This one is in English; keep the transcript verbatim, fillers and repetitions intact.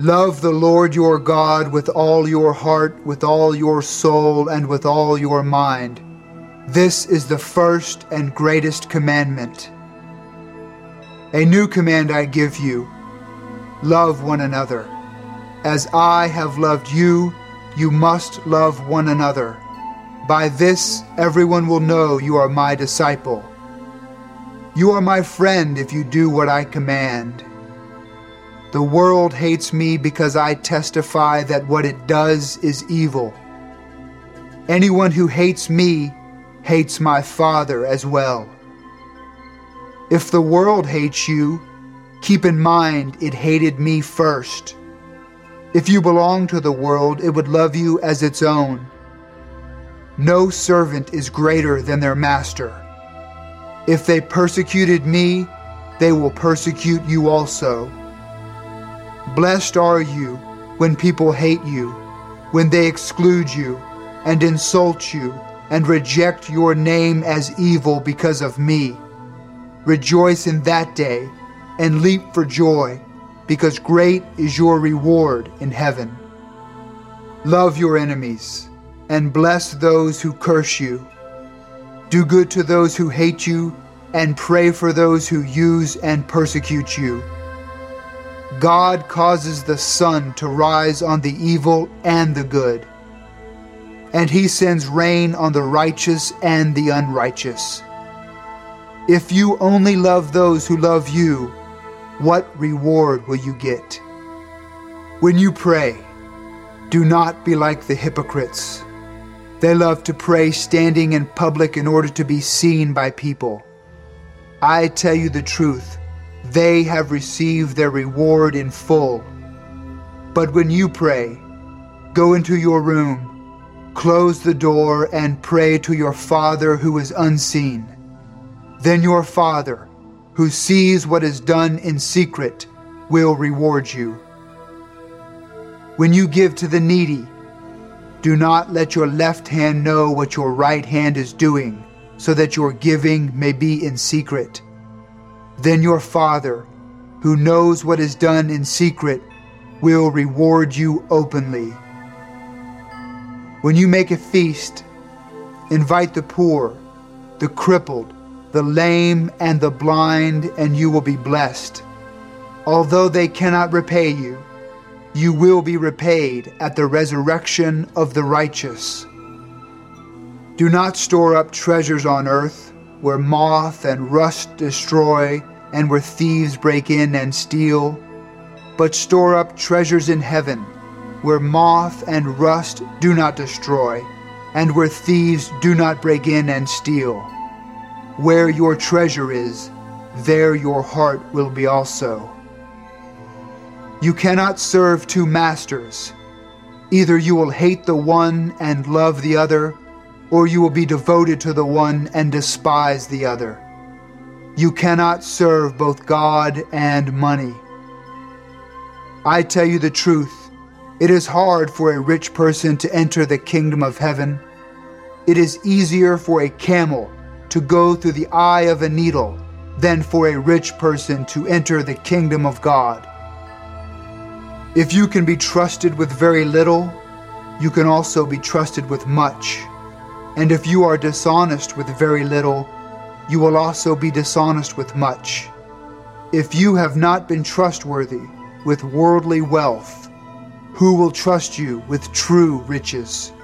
Love the Lord your God with all your heart, with all your soul, and with all your mind. This is the first and greatest commandment. A new command I give you: love one another. As I have loved you, you must love one another. By this, everyone will know you are my disciple. You are my friend if you do what I command. The world hates me because I testify that what it does is evil. Anyone who hates me hates my Father as well. If the world hates you, keep in mind it hated me first. If you belong to the world, it would love you as its own. No servant is greater than their master. If they persecuted me, they will persecute you also. Blessed are you when people hate you, when they exclude you and insult you and reject your name as evil because of me. Rejoice in that day and leap for joy, because great is your reward in heaven. Love your enemies and bless those who curse you. Do good to those who hate you and pray for those who use and persecute you. God causes the sun to rise on the evil and the good, and he sends rain on the righteous and the unrighteous. If you only love those who love you, what reward will you get? When you pray, do not be like the hypocrites. They love to pray standing in public in order to be seen by people. I tell you the truth, they have received their reward in full. But when you pray, go into your room, close the door, and pray to your Father who is unseen. Then your Father, who sees what is done in secret, will reward you. When you give to the needy, do not let your left hand know what your right hand is doing, so that your giving may be in secret. Then your Father, who knows what is done in secret, will reward you openly. When you make a feast, invite the poor, the crippled, the lame, and the blind, and you will be blessed. Although they cannot repay you, you will be repaid at the resurrection of the righteous. Do not store up treasures on earth, where moth and rust destroy, and where thieves break in and steal, but store up treasures in heaven, where moth and rust do not destroy, and where thieves do not break in and steal. Where your treasure is, there your heart will be also. You cannot serve two masters. Either you will hate the one and love the other, or you will be devoted to the one and despise the other. You cannot serve both God and money. I tell you the truth, it is hard for a rich person to enter the kingdom of heaven. It is easier for a camel to go through the eye of a needle than for a rich person to enter the kingdom of God. If you can be trusted with very little, you can also be trusted with much. And if you are dishonest with very little, you will also be dishonest with much. If you have not been trustworthy with worldly wealth, who will trust you with true riches?